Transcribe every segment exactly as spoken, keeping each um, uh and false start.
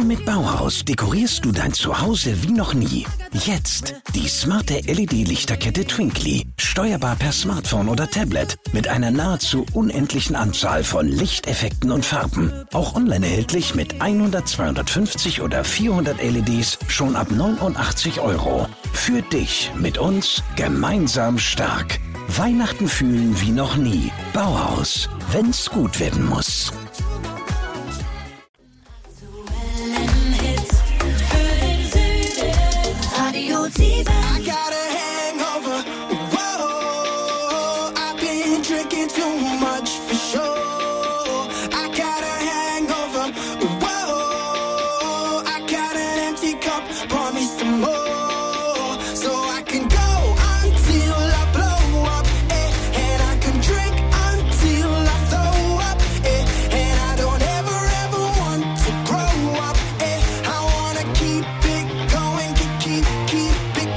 Mit Bauhaus dekorierst du dein Zuhause wie noch nie. Jetzt die smarte L E D-Lichterkette Twinkly. Steuerbar per Smartphone oder Tablet. Mit einer nahezu unendlichen Anzahl von Lichteffekten und Farben. Auch online erhältlich mit hundert, zweihundertfünfzig oder vierhundert L E Ds schon ab neunundachtzig Euro. Für dich mit uns gemeinsam stark. Weihnachten fühlen wie noch nie. Bauhaus, wenn's gut werden muss. I got a hangover. Whoa, I've been drinking too much for sure. I got a hangover. Whoa, I got an empty cup. Pour me some more, so I can go until I blow up, eh? And I can drink until I throw up, eh? And I don't ever ever want to grow up, eh? I wanna keep it going, keep keep keep.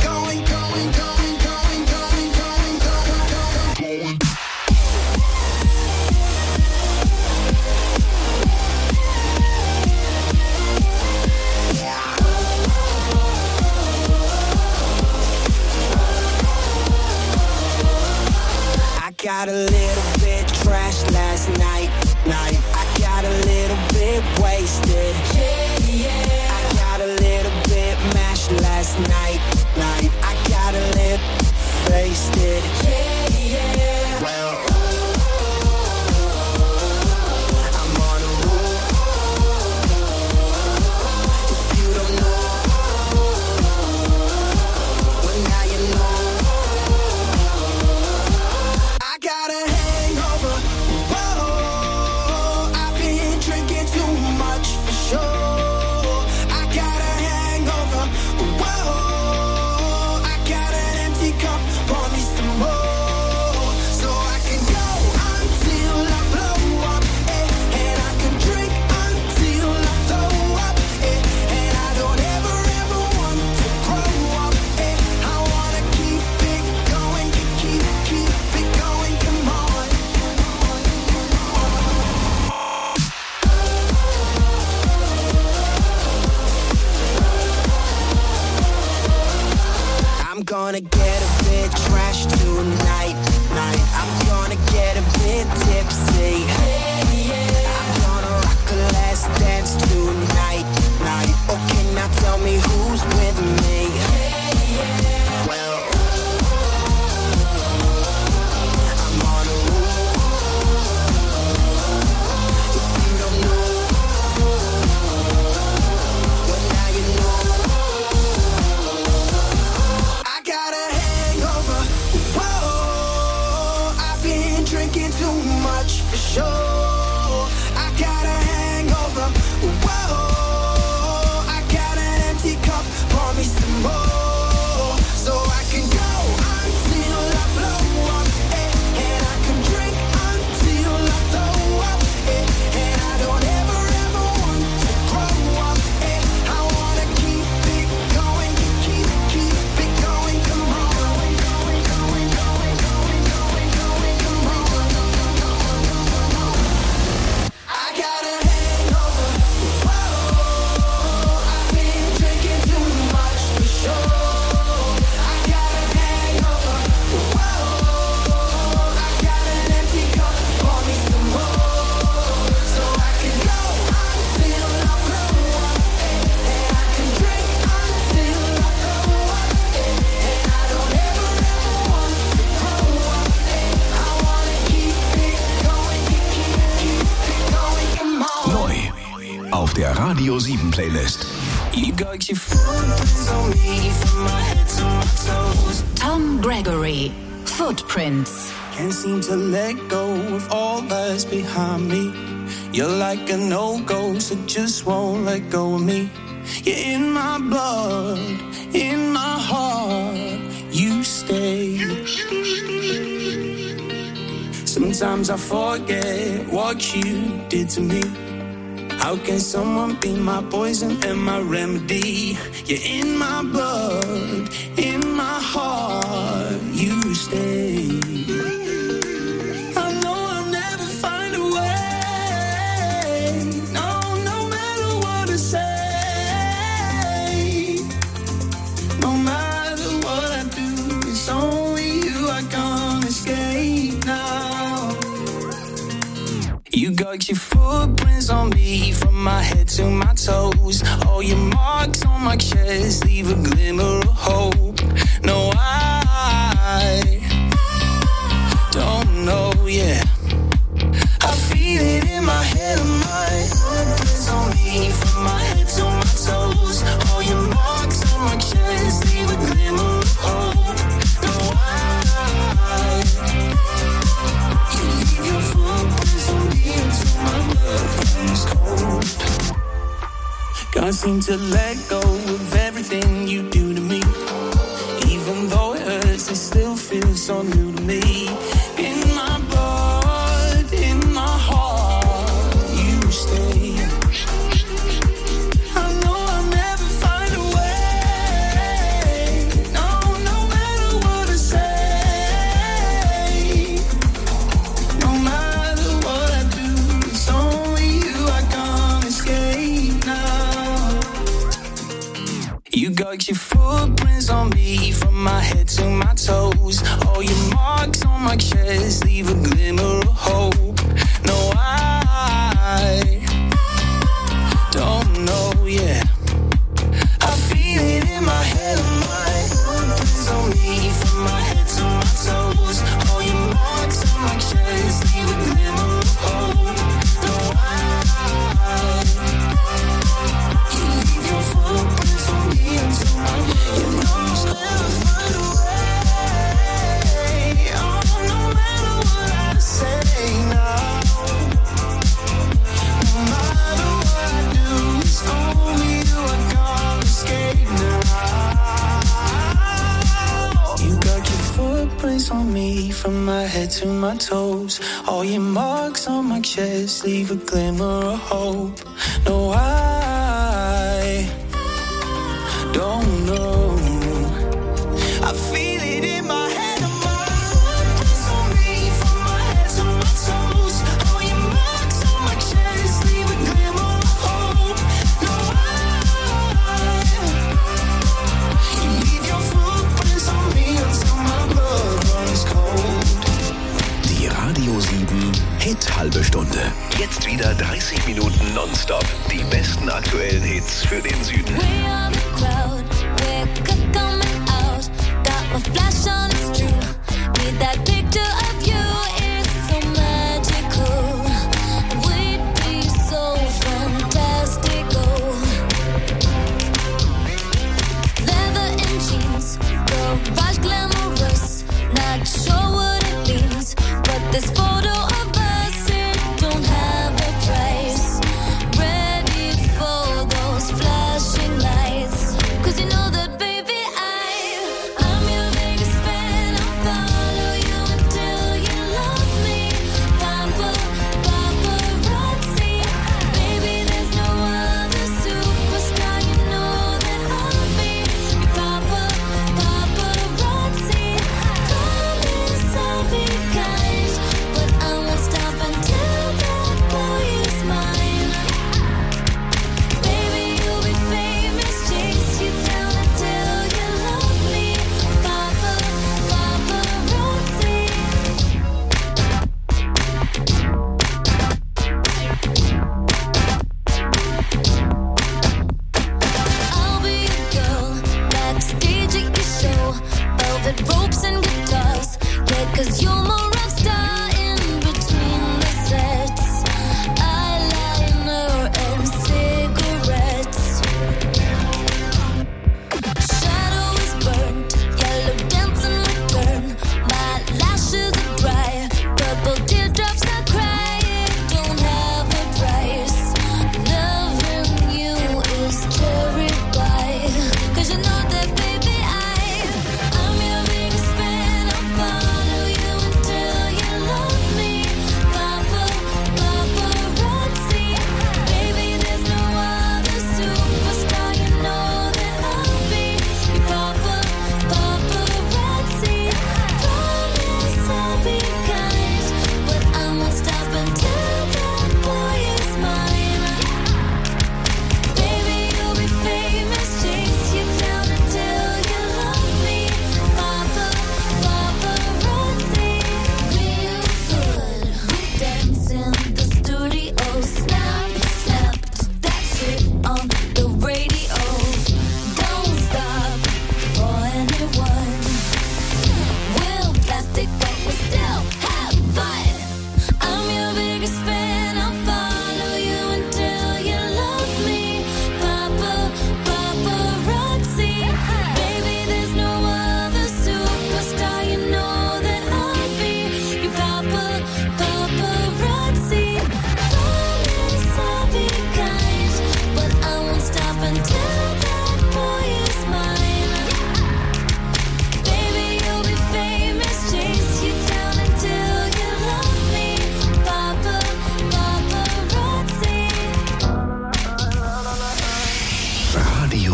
Got a little bit trashed last night, night. I got a little bit wasted, yeah, yeah. I got a little bit mashed last night, night. I got a little wasted, yeah, yeah. Well, I'm on a roll. If you don't know, well now you know. Got a hangover. Whoa, I've been drinking too much for sure. I got a hangover. Whoa, I got an empty cup. Pour me some more, so I can go until I blow up, eh? And I can drink until I throw up, eh? And I don't ever ever want to grow up, eh? I wanna keep it going, keep keep keep it going. Come on. I'm gonna get a bit trashed tonight, night. I'm gonna get a bit tipsy. I'm gonna rock a last dance tonight, night. Okay, now tell me who's with me. Well, I'm on a roll. If you don't know, well now you know. I got a hangover. Whoa, I've been drinking too much for sure. I got a hangover. Whoa, I got an empty cup. Pour me some more, so I can go until I blow up, eh? And I can drink until I throw up, eh? And I don't ever ever want to grow up, eh? I wanna keep it going, keep keep it going. Come on, going, going, going, going, going, going, going, come on. I got a hangover. Whoa, I've been drinking too much for sure. I got a hangover. Whoa, I got an empty cup. Pour me some more, so I can go until I blow up, eh? And I can drink until I throw up, eh? And I don't ever ever want to grow up, eh? I wanna keep it going, keep keep keep it going. Come on. Neu auf der Radio sieben Playlist. You got your footprints on me from my head to my toes. Tom Gregory, Footprints. Can't seem to let go of all that's behind me. You're like a no-go, so just won't let go of me. You're in my blood, in my heart, you stay. Sometimes I forget what you did to me. How can someone be my poison and my remedy? You're in my blood, in my heart, you stay. I know I'll never find a way. No, no matter what I say. got your footprints on me from my head to my toes. All your marks on my chest leave a glimmer of hope. No, I don't know, yeah. I feel it in my head and my footprints on me from my head to my toes. All your marks on my chest leave a glimmer of hope. No, I you leave your footprints on me until my blood runs cold. Can't seem to let go of everything you do to me. Even though it hurts, it still feels so new to me. In my blood, in my heart, you stay. I know I'll never find a way. No, no matter what I say. No matter what I do, it's only you I can't escape now. You got your footprints on me from my head to my toes. All your marks on my chest leave a glimmer of hope. No, I don't know, yeah. I feel it in my head and my footprints on me from my head to my toes. All your marks on my chest leave a glimmer of hope. No, I you leave your footprints on me until my blood runs cold. Find a way. Oh, no matter what I say now. No matter what I do, it's only you I can't escape now. You got your footprints on me from my head to my toes. All your marks on my chest leave a glimmer of hope. No, I don't know. I feel it in my head and my footprints on me from my head to my toes. All your marks on my chest leave a glimmer of hope. No, I you leave your footprints on me until my blood runs cold. Die Radio sieben Hit halbe Stunde. Jetzt wieder dreißig Minuten nonstop. Die besten aktuellen Hits für den Süden. We are the crowd, we're c- coming out. Got a flash on, it's true. Need that picture of you, it's so magical. We'd be so fantastical. Leather and jeans, garage glamorous. Not sure what it means, but this photo of us, it don't have a price. Ready for those flashing lights. 'Cause you know that, baby, I, I'm your biggest fan. I'll follow you until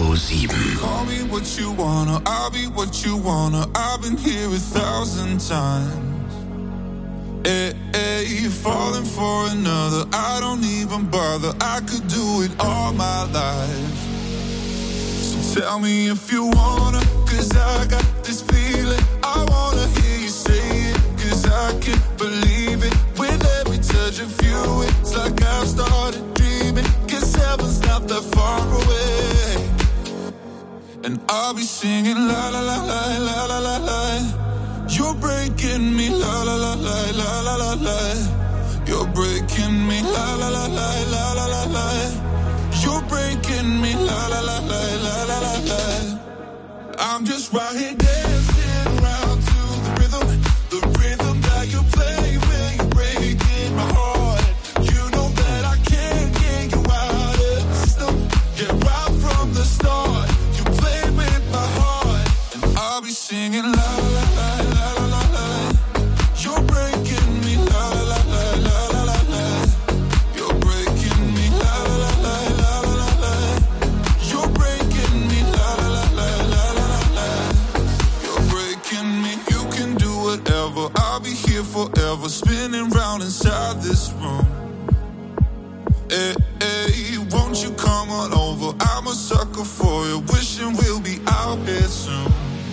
Radio sieben. Call me what you wanna, I'll be what you wanna. I've been here a thousand times. Hey, hey, falling for another, I don't even bother. I could do it all my life. So tell me if you wanna, cause I got this feeling. I wanna hear you say it, cause I can't believe it. With every touch of you, it's like I've started dreaming. Cause heaven's not that far away. And I'll be singing la la la la la la la la. You're breaking me la la la la la la la la. You're breaking me la la la la la la la la. You're breaking me la la la la la la la la. I'm just right here dancing around to the rhythm, the rhythm that you play when you're breaking my heart. You know that I can't get you out of the system. Yeah, right from the start, you played with my heart, and I'll be singing la la la la la la la. You're breaking me la la la la la la la. You're breaking me la la la la la la la. You're breaking me la la la la la la la. You're breaking me. You can do whatever. I'll be here forever, spinning round inside this room. Hey, hey, won't you come on over? I'm a sucker for you, wishing we'll be out here soon.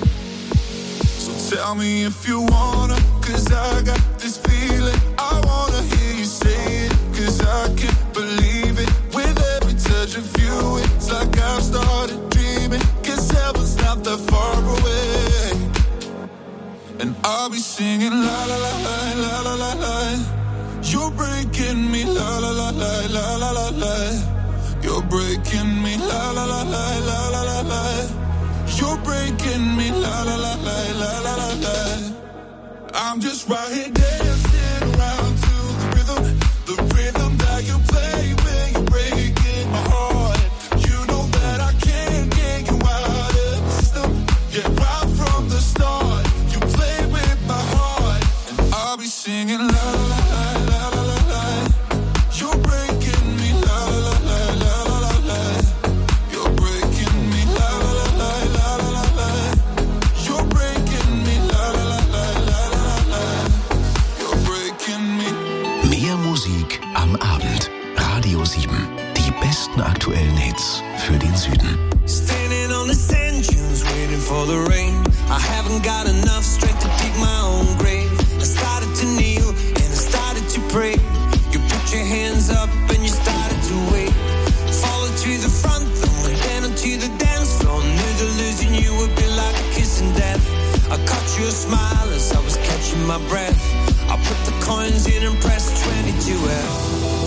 So tell me if you wanna, cause I got this feeling. I wanna hear you say it, cause I can't believe it. With every touch of you, it's like I've started dreaming. Cause heaven's not that far away. And I'll be singing la la la la la la la la. You're breaking me la la la la la la la la. You're breaking me la la la la la la la la. You're breaking me la la la la la la la la. I'm just right here dancing around to the rhythm, the rhythm that you play when you're breaking my heart. You know that I can't get you out of the system. Yeah, right from the start, you play with my heart, and I'll be singing la la la la la la la. You're breaking me la la la la la la la. You're breaking me la la la la la la la. You're breaking me la la la la la la la. You're breaking me. Mehr Musik am Abend. Radio sieben. Die besten aktuellen Hits für den Süden. Standing on the sand dunes, waiting for the rain. I haven't got enough strength to dig my own grave. I started to kneel and I started to pray. You put your hands up and you started to wait. Followed to the front, then went down onto the dance floor. Knew that losing you would be like kissing death. I caught you a smile as I was catching my breath. I put the coins in and pressed twenty-two F.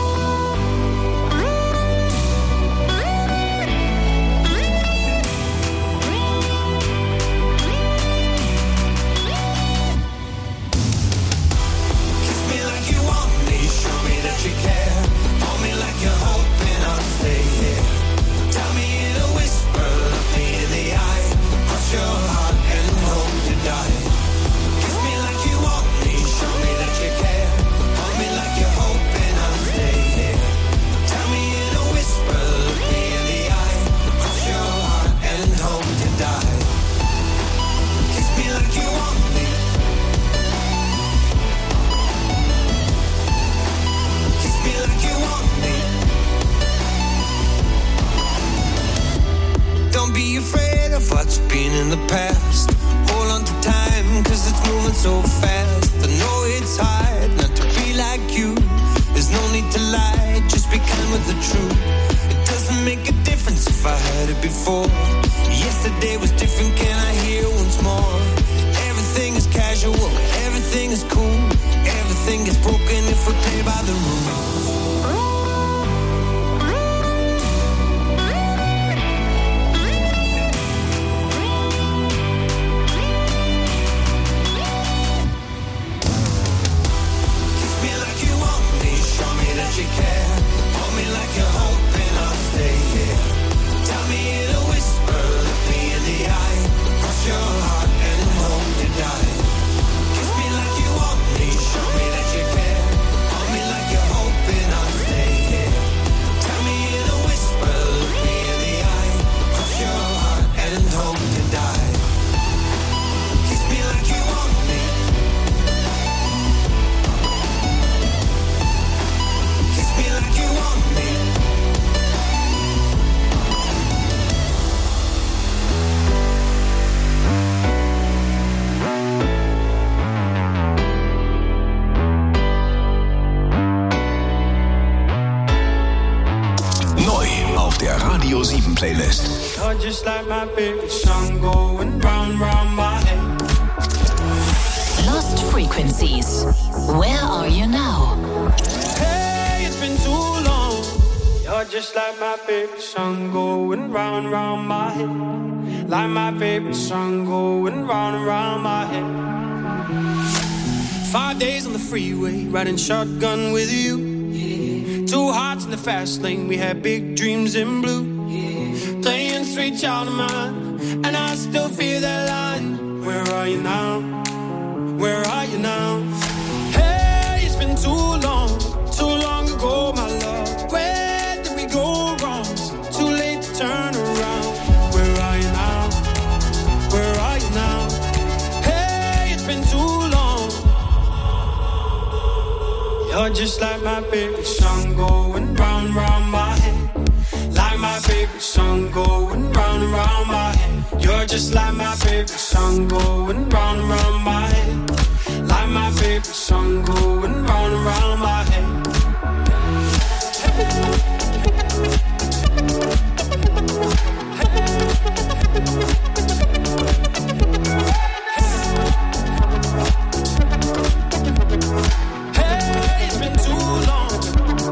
You care, hold me like you're hoping I'll stay here. Tell me in a whisper, look me in the eye. Cross your heart and hope to die. Kiss me like you want me, show me that you care. Hold me like you're hoping I'll stay here. Tell me in a whisper, look me in the eye. Cross your heart and hope to die. Kiss me like you want me. Me like you want me. Don't be afraid of what's been in the past. Hold on to time, cause it's moving so fast. I know it's hard not to be like you. There's no need to lie, just be kind with the truth. It doesn't make a difference if I heard it before. Yesterday was different, can I hear once more? Everything is casual, everything is cool. Everything is broken if we play by the rules. You care, hold me like you're hoping I'll stay here. Tell me in a whisper, look me in the eye. Cross your heart and hope to die. Kiss me like you want me, show me that you care. Hold me like you're hoping I'll der Radio sieben Playlist. You're just like my favorite song going round, round my head. Lost Frequencies. Where are you now? Hey, it's been too long. You're just like my favorite song going round, round my head. Like my favorite song going round, round my head. Five days on the freeway, riding shotgun with you. Yeah. Two hearts in the fast lane, we had big dreams in blue. Yeah. Playing sweet child of mine, and I still feel that line. Where are you now? Where are you now? Hey, it's been too long, too long ago, my love. Where did we go wrong? Too late to turn around. Where are you now? Where are you now? Hey, it's been too long. You're just like my favorite song going round, round my head. Like my favorite song going round and round my head. You're just like my favorite song going round and round my head. Like my favorite song going round and round my head. Hey, it's been too long.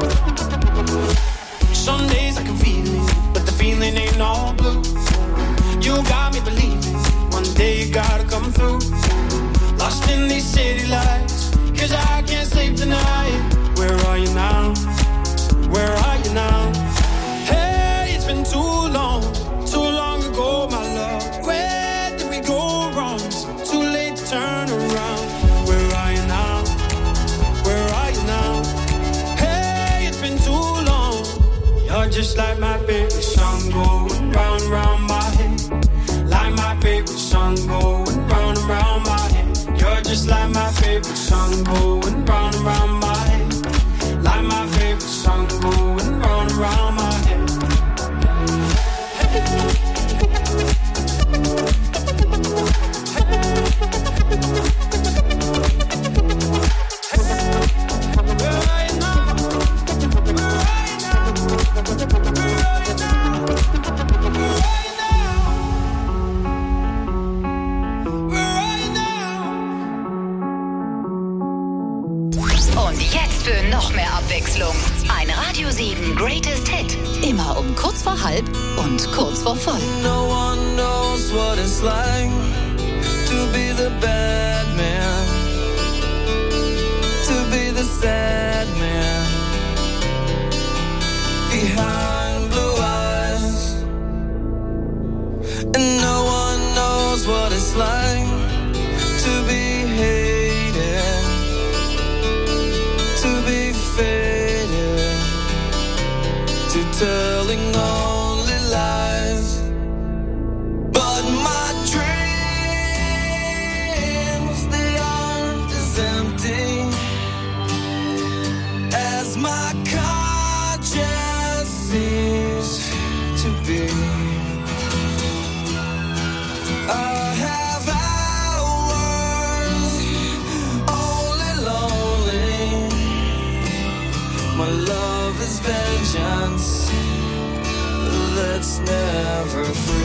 Some days I can feel it, but the feeling ain't all blue. You got me believing one day you gotta come through. Lost in these city lights, cause I can't sleep tonight. Where are you now? Where are you now? Hey, it's been too long, too long ago, my love. Where did we go wrong? Too late to turn around. Where are you now? Where are you now? Hey, it's been too long. You're just like my favorite song going round, round my head. Like my favorite song going round and round my head. You're just like my favorite song going round and round my head. Like my favorite song going round and round my head. Where are you now? Where are you now? Where are you now? Where are you now? Where are you now? Und jetzt für noch mehr Abwechslung. Ein Radio sieben Greatest Hit. Immer um kurz vor halb und kurz vor voll. No one knows what it's like to be the bad man, to be the sad man behind blue eyes. And no one knows what it's like to be hated, to be faded, to telling only lies. But my dreams, they aren't as empty as my conscience seems to be. I have hours only lonely. My love is vengeance that's never free.